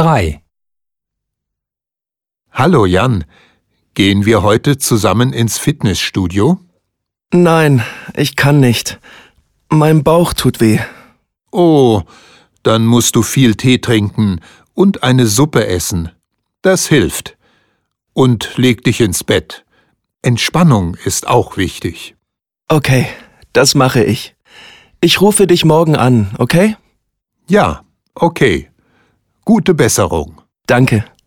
3. Hallo Jan, gehen wir heute zusammen ins Fitnessstudio? Nein, ich kann nicht. Mein Bauch tut weh. Oh, dann musst du viel Tee trinken und eine Suppe essen. Das hilft. Und leg dich ins Bett. Entspannung ist auch wichtig. Okay, das mache ich. Ich rufe dich morgen an, okay? Ja, okay. Gute Besserung. Danke.